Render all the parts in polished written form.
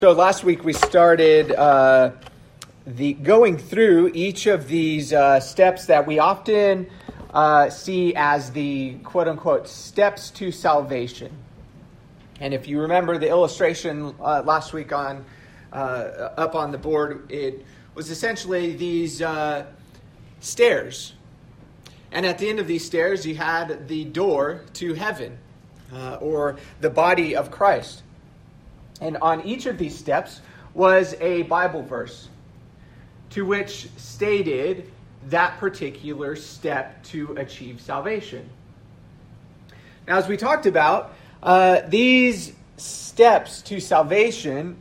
So last week we started going through each of these steps that we often see as the quote-unquote steps to salvation. And if you remember the illustration last week on up on the board, it was essentially these stairs. And at the end of these stairs, you had the door to heaven, or the body of Christ. And on each of these steps was a Bible verse to which stated that particular step to achieve salvation. Now, as we talked about, these steps to salvation,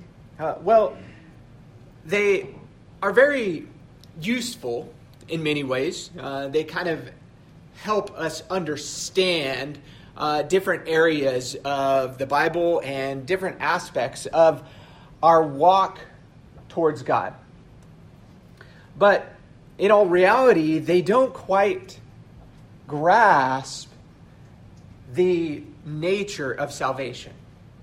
they are very useful in many ways. They kind of help us understand different areas of the Bible and different aspects of our walk towards God. But in all reality, they don't quite grasp the nature of salvation.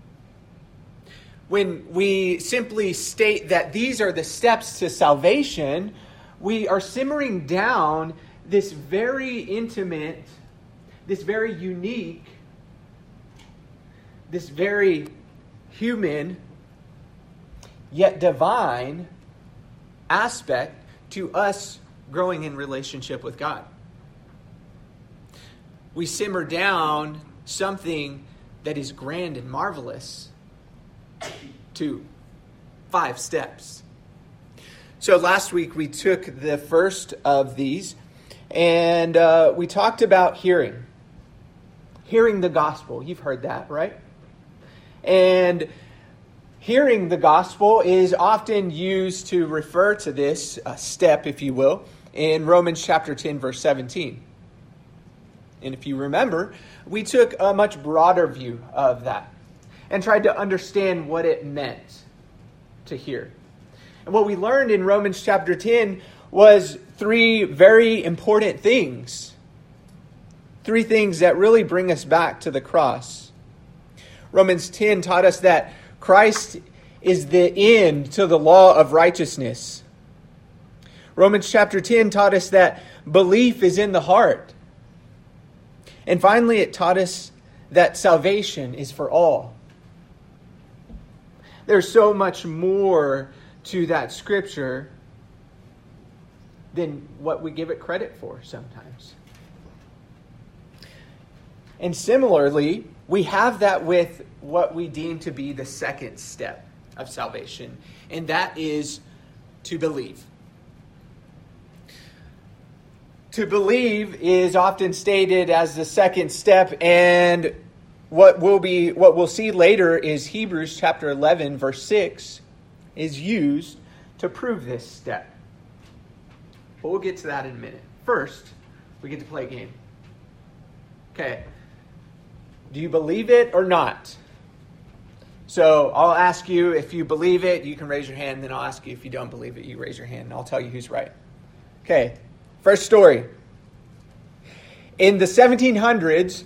When we simply state that these are the steps to salvation, we are simmering down this very intimate, this very unique, this very human, yet divine aspect to us growing in relationship with God. We simmer down something that is grand and marvelous to 5 steps. So last week we took the first of these and we talked about hearing the gospel. You've heard that, right? And hearing the gospel is often used to refer to this step, if you will, in Romans chapter 10, verse 17. And if you remember, we took a much broader view of that and tried to understand what it meant to hear. And what we learned in Romans chapter 10 was 3 very important things. 3 things that really bring us back to the cross. Romans 10 taught us that Christ is the end to the law of righteousness. Romans chapter 10 taught us that belief is in the heart. And finally, it taught us that salvation is for all. There's so much more to that scripture than what we give it credit for sometimes. And similarly, we have that with what we deem to be the second step of salvation, and that is to believe. To believe is often stated as the second step, and what we'll see later is Hebrews chapter 11, verse 6 is used to prove this step. But we'll get to that in a minute. First, we get to play a game. Okay. Do you believe it or not? So I'll ask you if you believe it, you can raise your hand. Then I'll ask you if you don't believe it, you raise your hand. And I'll tell you who's right. Okay, first story. In the 1700s,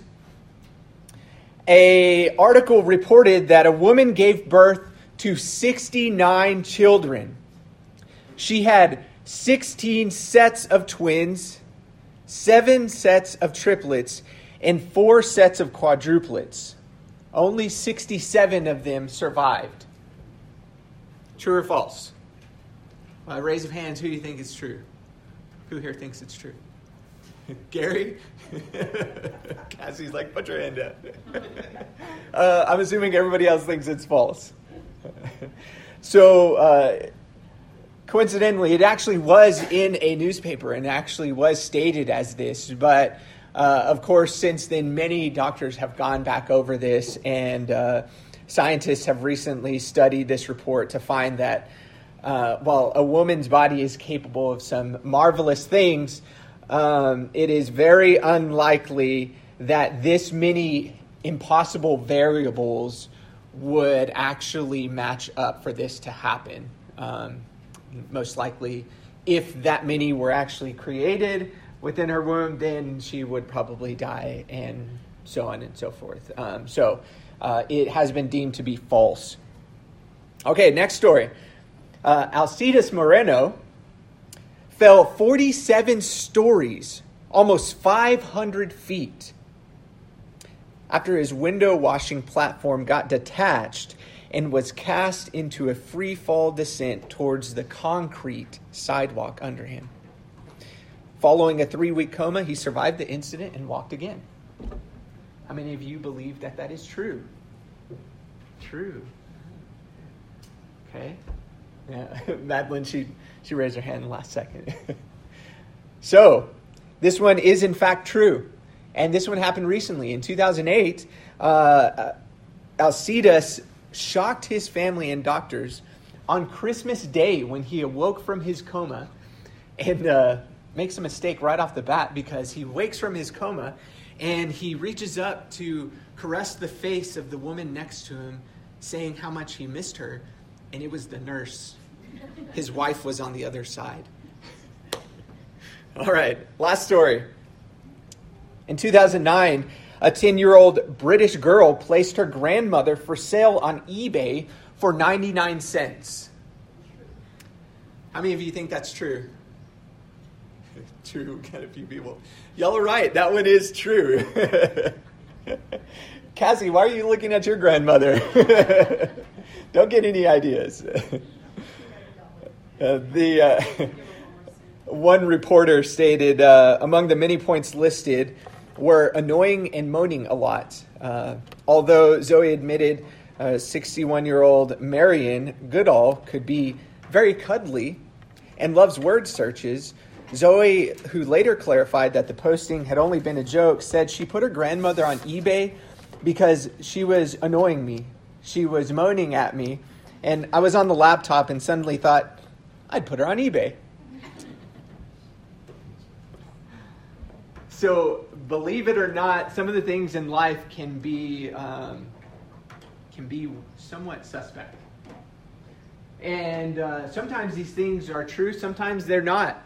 an article reported that a woman gave birth to 69 children. She had 16 sets of twins, 7 sets of triplets, and 4 sets of quadruplets. Only 67 of them survived. True or false? Raise of hands, who do you think is true? Who here thinks it's true? Gary? Cassie's like, put your hand up. I'm assuming everybody else thinks it's false. So, coincidentally, it actually was in a newspaper and actually was stated as this, but of course, since then, many doctors have gone back over this, and scientists have recently studied this report to find that while a woman's body is capable of some marvelous things, it is very unlikely that this many impossible variables would actually match up for this to happen. Most likely, if that many were actually created within her womb, then she would probably die, and so on and so forth. So it has been deemed to be false. Okay, next story. Alcides Moreno fell 47 stories, almost 500 feet, after his window washing platform got detached and was cast into a free fall descent towards the concrete sidewalk under him. Following a 3-week coma, he survived the incident and walked again. How many of you believe that that is true? True. Okay. Yeah. Madeline, she raised her hand in the last second. So, this one is in fact true. And this one happened recently. In 2008, Alcides shocked his family and doctors on Christmas Day when he awoke from his coma and makes a mistake right off the bat, because he wakes from his coma and he reaches up to caress the face of the woman next to him, saying how much he missed her, and it was the nurse. His wife was on the other side. All right, last story. In 2009, a 10-year-old British girl placed her grandmother for sale on eBay for 99 cents. How many of you think that's true? True, got a few people. Y'all are right, that one is true. Cassie, why are you looking at your grandmother? Don't get any ideas. One reporter stated, among the many points listed were annoying and moaning a lot. Although Zoe admitted 61-year-old Marion Goodall could be very cuddly and loves word searches, Zoe, who later clarified that the posting had only been a joke, said she put her grandmother on eBay because she was annoying me. She was moaning at me, and I was on the laptop and suddenly thought, I'd put her on eBay. So, believe it or not, some of the things in life can be somewhat suspect. And sometimes these things are true, sometimes they're not.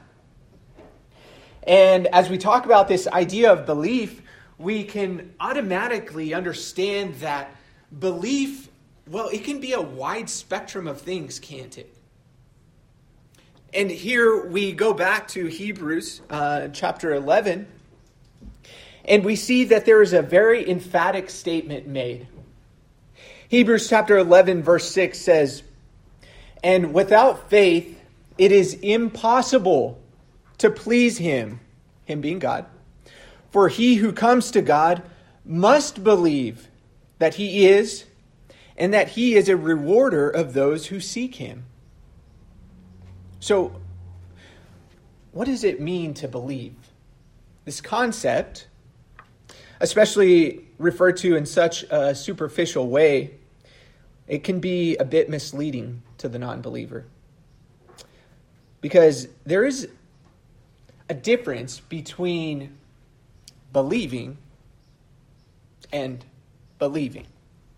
And as we talk about this idea of belief, we can automatically understand that belief, well, it can be a wide spectrum of things, can't it? And here we go back to Hebrews chapter 11, and we see that there is a very emphatic statement made. Hebrews chapter 11, verse 6 says, "And without faith, it is impossible to please him," him being God. "For he who comes to God must believe that he is, and that he is a rewarder of those who seek him." So, what does it mean to believe? This concept, especially referred to in such a superficial way, it can be a bit misleading to the non-believer. Because there is a difference between believing and believing.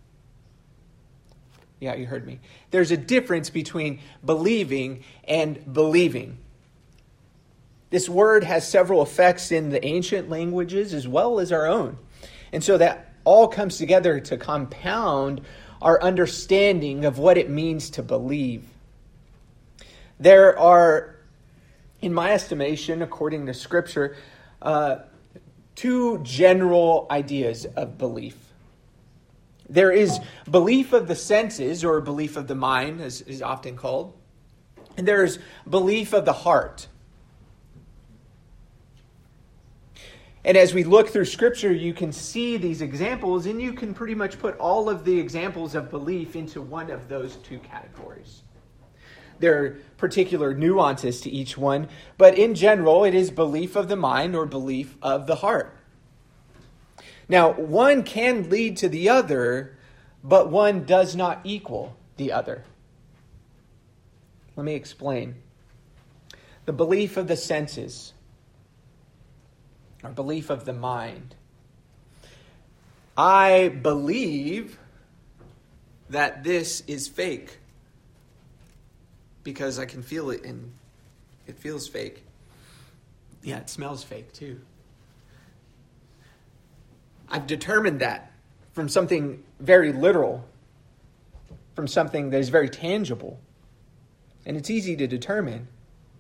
Yeah, you heard me. There's a difference between believing and believing. This word has several effects in the ancient languages as well as our own. And so that all comes together to compound our understanding of what it means to believe. There are, in my estimation, according to Scripture, two general ideas of belief. There is belief of the senses, or belief of the mind, as is often called. And there is belief of the heart. And as we look through Scripture, you can see these examples, and you can pretty much put all of the examples of belief into one of those two categories. There are particular nuances to each one, but in general, it is belief of the mind or belief of the heart. Now, one can lead to the other, but one does not equal the other. Let me explain. The belief of the senses, or belief of the mind. I believe that this is fake because I can feel it and it feels fake. Yeah, it smells fake too. I've determined that from something very literal. from something that is very tangible, and it's easy to determine.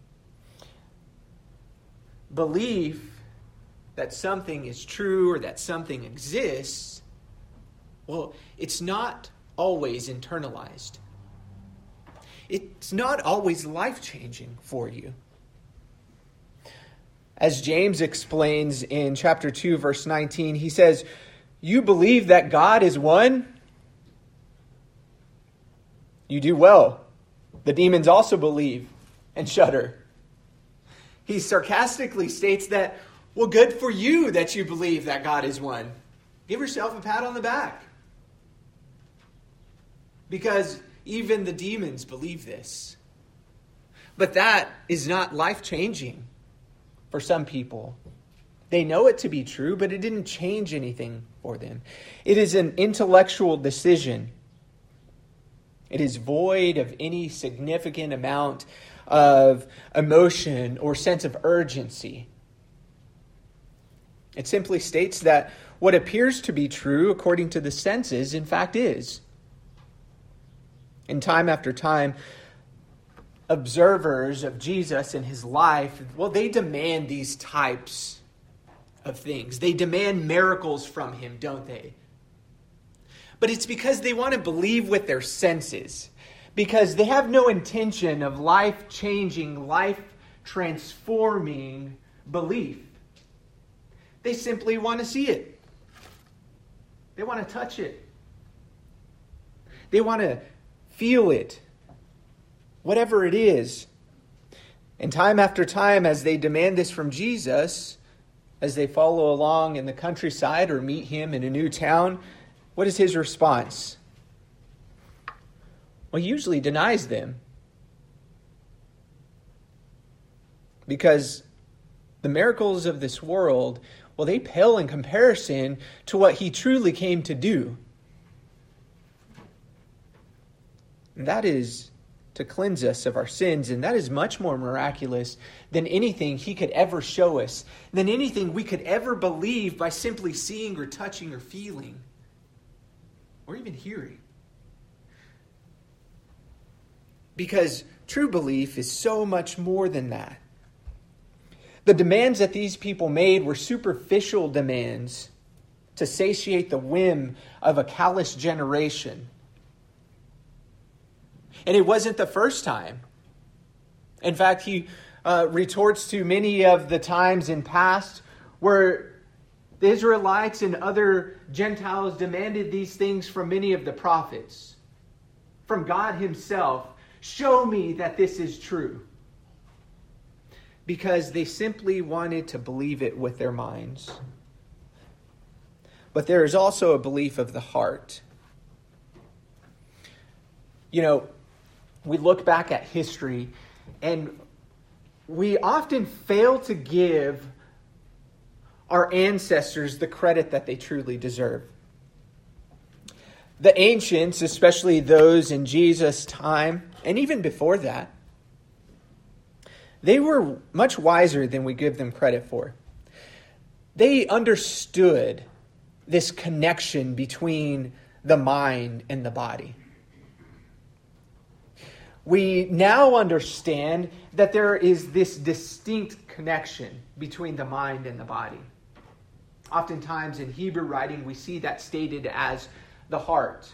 Belief that something is true or that something exists, well, it's not always internalized. It's not always life-changing for you. As James explains in chapter 2, verse 19, he says, "You believe that God is one? You do well. The demons also believe and shudder." He sarcastically states that, well, good for you that you believe that God is one. Give yourself a pat on the back. Because even the demons believe this. But that is not life-changing for some people. They know it to be true, but it didn't change anything for them. It is an intellectual decision. It is void of any significant amount of emotion or sense of urgency. It simply states that what appears to be true according to the senses, in fact, is. And time after time, observers of Jesus and his life, well, they demand these types of things. They demand miracles from him, don't they? But it's because they want to believe with their senses. Because they have no intention of life-changing, life-transforming belief. They simply want to see it. They want to touch it. They want to feel it. Whatever it is. And time after time, as they demand this from Jesus, as they follow along in the countryside or meet him in a new town, what is his response? Well, he usually denies them. Because the miracles of this world, well, they pale in comparison to what he truly came to do. And that is to cleanse us of our sins. And that is much more miraculous than anything he could ever show us, than anything we could ever believe by simply seeing or touching or feeling, or even hearing. Because true belief is so much more than that. The demands that these people made were superficial demands to satiate the whim of a callous generation. And it wasn't the first time. In fact, he retorts to many of the times in past where the Israelites and other Gentiles demanded these things from many of the prophets, from God himself. Show me that this is true. Because they simply wanted to believe it with their minds. But there is also a belief of the heart. You know, we look back at history and we often fail to give our ancestors the credit that they truly deserve. The ancients, especially those in Jesus' time, and even before that, they were much wiser than we give them credit for. They understood this connection between the mind and the body. We now understand that there is this distinct connection between the mind and the body. Oftentimes in Hebrew writing, we see that stated as the heart.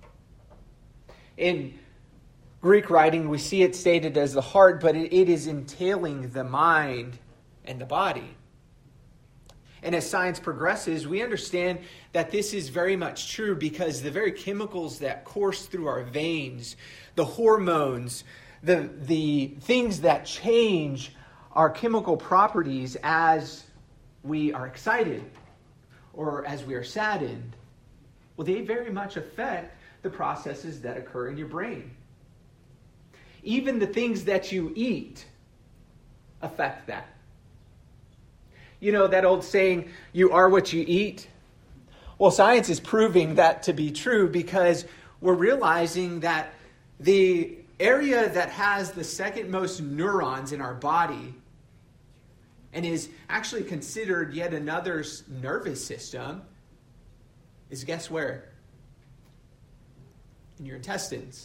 In Greek writing, we see it stated as the heart, but it is entailing the mind and the body. And as science progresses, we understand that this is very much true because the very chemicals that course through our veins, the hormones, the things that change our chemical properties as we are excited or as we are saddened, well, they very much affect the processes that occur in your brain. Even the things that you eat affect that. You know that old saying, you are what you eat? Well, science is proving that to be true because we're realizing that the area that has the second most neurons in our body and is actually considered yet another nervous system is, guess where? in your intestines.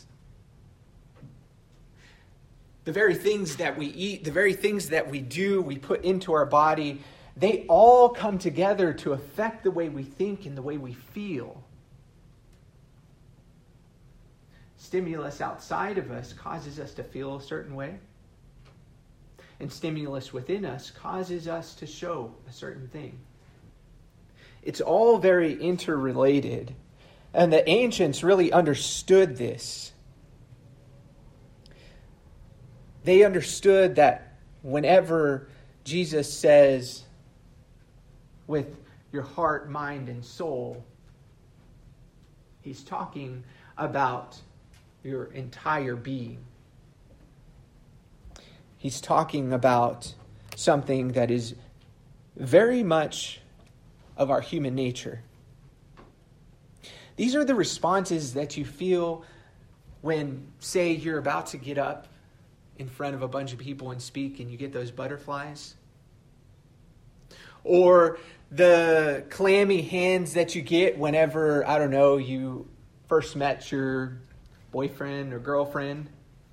The very things that we eat, the very things that we do, we put into our body, they all come together to affect the way we think and the way we feel. Stimulus outside of us causes us to feel a certain way. And stimulus within us causes us to show a certain thing. It's all very interrelated. And the ancients really understood this. They understood that whenever Jesus says, with your heart, mind, and soul, he's talking about your entire being. He's talking about something that is very much of our human nature. These are the responses that you feel when, say, you're about to get up in front of a bunch of people and speak and you get those butterflies. Or the clammy hands that you get whenever, I don't know, you first met your boyfriend or girlfriend.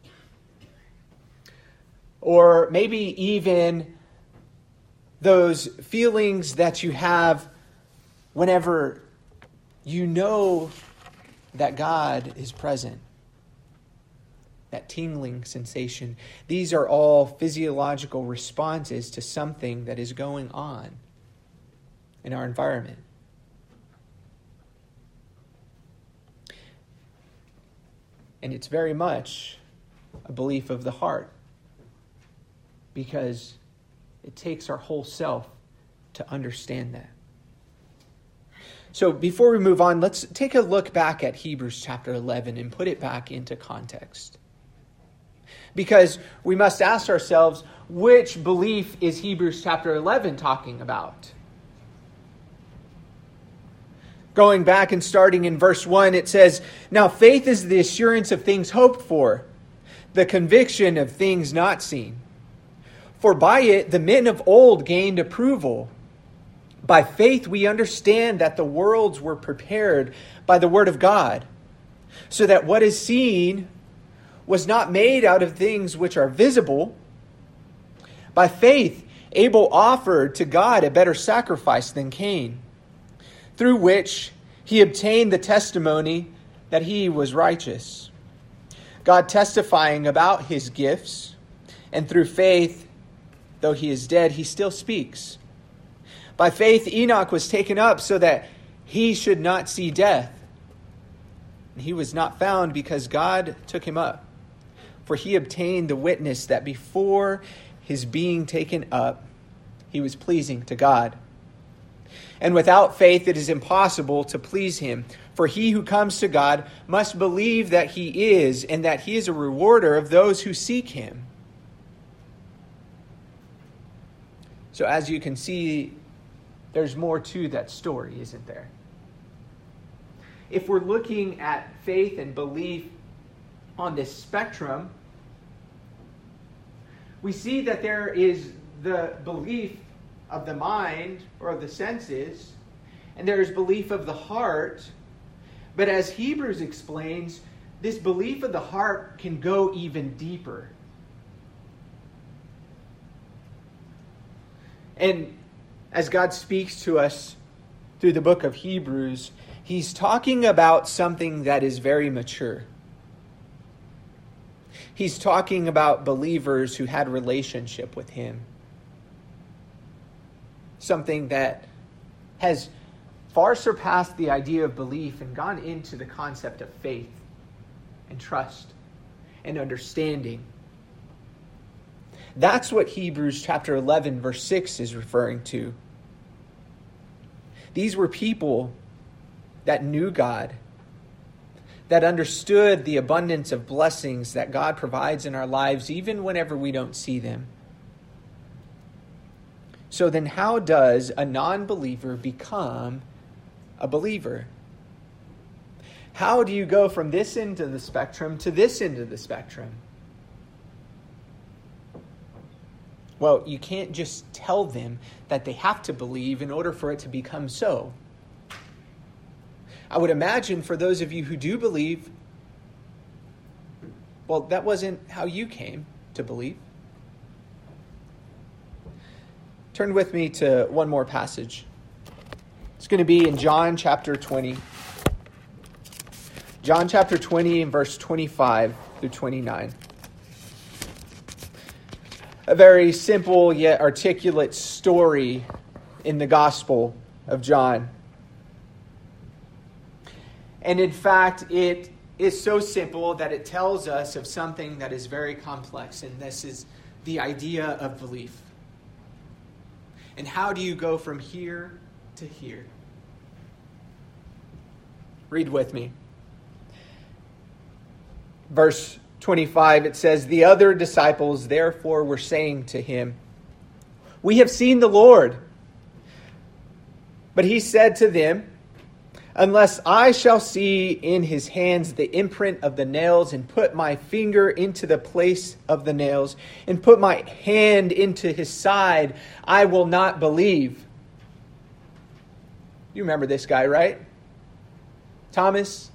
Or maybe even those feelings that you have whenever you know that God is present. That tingling sensation. These are all physiological responses to something that is going on in our environment. And it's very much a belief of the heart, because it takes our whole self to understand that. So before we move on, let's take a look back at Hebrews chapter 11 and put it back into context. Because we must ask ourselves, which belief is Hebrews chapter 11 talking about? Going back and starting in verse 1, it says, "Now faith is the assurance of things hoped for, the conviction of things not seen. For by it the men of old gained approval. By faith we understand that the worlds were prepared by the word of God, so that what is seen was not made out of things which are visible. By faith Abel offered to God a better sacrifice than Cain, through which he obtained the testimony that he was righteous, God testifying about his gifts, and through faith, though he is dead, he still speaks. By faith Enoch was taken up so that he should not see death. And he was not found because God took him up. For he obtained the witness that before his being taken up, he was pleasing to God. And without faith it is impossible to please him. For he who comes to God must believe that he is, and that he is a rewarder of those who seek him." So as you can see, there's more to that story, isn't there? If we're looking at faith and belief on this spectrum, we see that there is the belief of the mind or of the senses, and there is belief of the heart. But as Hebrews explains, this belief of the heart can go even deeper. And as God speaks to us through the book of Hebrews, he's talking about something that is very mature. He's talking about believers who had relationship with him. Something that has far surpassed the idea of belief and gone into the concept of faith and trust and understanding. That's what Hebrews chapter 11 verse 6 is referring to. These were people that knew God, that understood the abundance of blessings that God provides in our lives, even whenever we don't see them. So then how does a non-believer become a believer? How do you go from this end of the spectrum to this end of the spectrum? Well, you can't just tell them that they have to believe in order for it to become so. I would imagine for those of you who do believe, Well, that wasn't how you came to believe. Turn with me to one more passage. It's going to be in John chapter 20. John chapter 20 and verse 25 through 29. A very simple yet articulate story in the Gospel of John. And in fact, it is so simple that it tells us of something that is very complex, and this is the idea of belief. And how do you go from here to here? Read with me. Verse 25, it says, "The other disciples therefore were saying to him, 'We have seen the Lord.' But he said to them, 'Unless I shall see in his hands the imprint of the nails, and put my finger into the place of the nails, and put my hand into his side, I will not believe.'" You remember this guy, right? Thomas.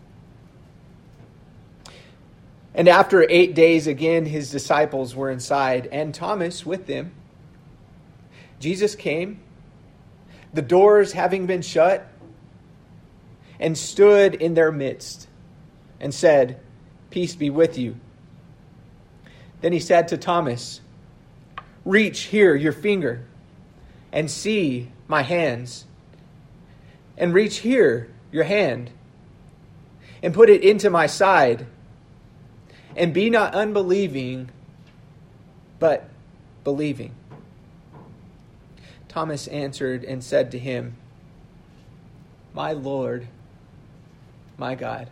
"And after 8 days again, his disciples were inside, and Thomas with them. Jesus came, the doors having been shut, and stood in their midst, and said, 'Peace be with you.' Then he said to Thomas, 'Reach here your finger, and see my hands, and reach here your hand, and put it into my side, and be not unbelieving, but believing.' Thomas answered and said to him, 'My Lord, my God.'"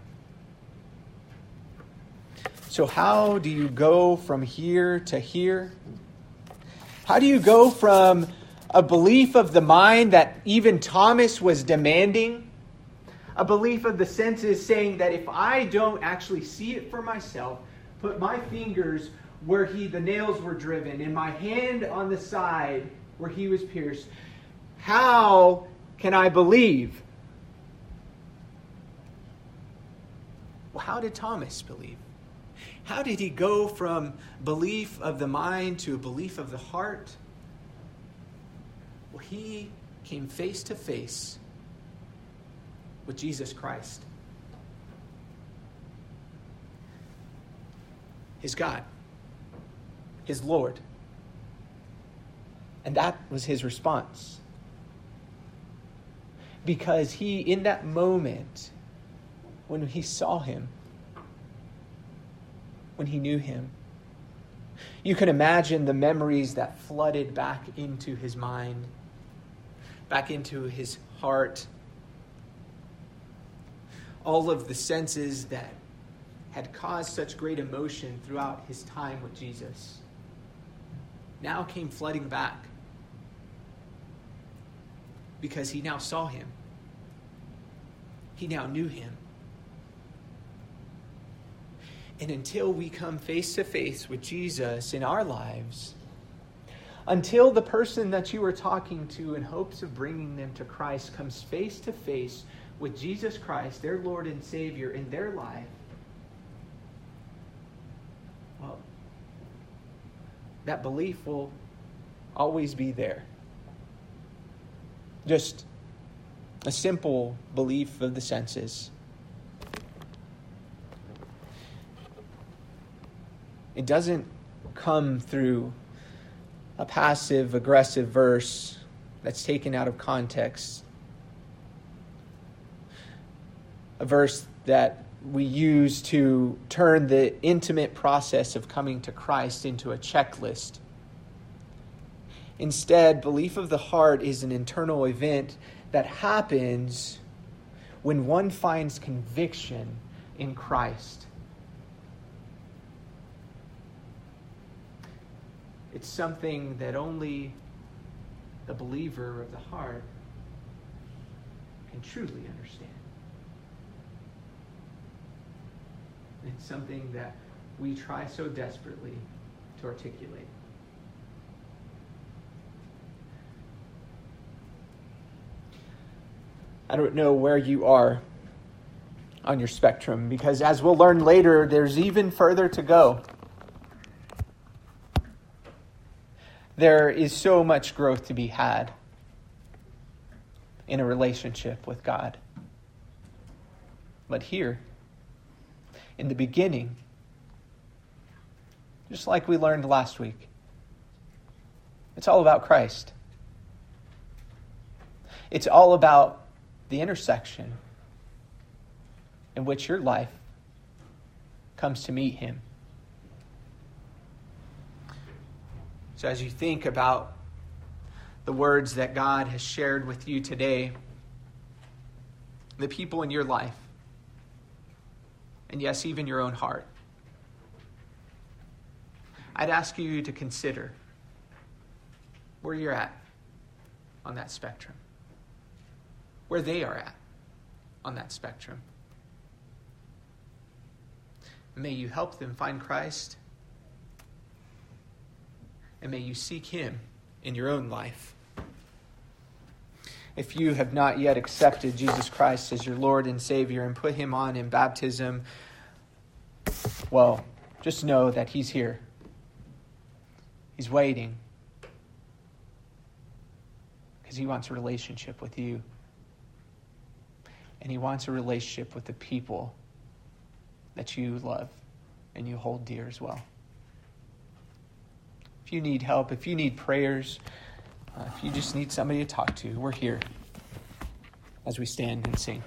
So how do you go from here to here? How do you go from a belief of the mind that even Thomas was demanding, a belief of the senses saying that if I don't actually see it for myself, put my fingers where the nails were driven, and my hand on the side where he was pierced, how can I believe? Well, how did Thomas believe? How did he go from belief of the mind to a belief of the heart? Well, he came face to face with Jesus Christ, his God, his Lord. And that was his response. Because he, in that moment, when he saw him, when he knew him, you can imagine the memories that flooded back into his mind, back into his heart. All of the senses that had caused such great emotion throughout his time with Jesus now came flooding back, because he now saw him. He now knew him. And until we come face to face with Jesus in our lives, until the person that you are talking to in hopes of bringing them to Christ comes face to face with Jesus Christ, their Lord and Savior, in their life, well, that belief will always be there. Just a simple belief of the senses. It doesn't come through a passive, aggressive verse that's taken out of context. A verse that we use to turn the intimate process of coming to Christ into a checklist. Instead, belief of the heart is an internal event that happens when one finds conviction in Christ. It's something that only the believer of the heart can truly understand. It's something that we try so desperately to articulate. I don't know where you are on your spectrum, because as we'll learn later, there's even further to go. There is so much growth to be had in a relationship with God. But here, in the beginning, just like we learned last week, it's all about Christ. It's all about the intersection in which your life comes to meet him. So as you think about the words that God has shared with you today, the people in your life, and yes, even your own heart, I'd ask you to consider where you're at on that spectrum, where they are at on that spectrum. May you help them find Christ, and may you seek him in your own life. If you have not yet accepted Jesus Christ as your Lord and Savior and put him on in baptism, well, just know that he's here. He's waiting because he wants a relationship with you. And he wants a relationship with the people that you love and you hold dear as well. If you need help, if you need prayers, if you just need somebody to talk to, we're here as we stand and sing.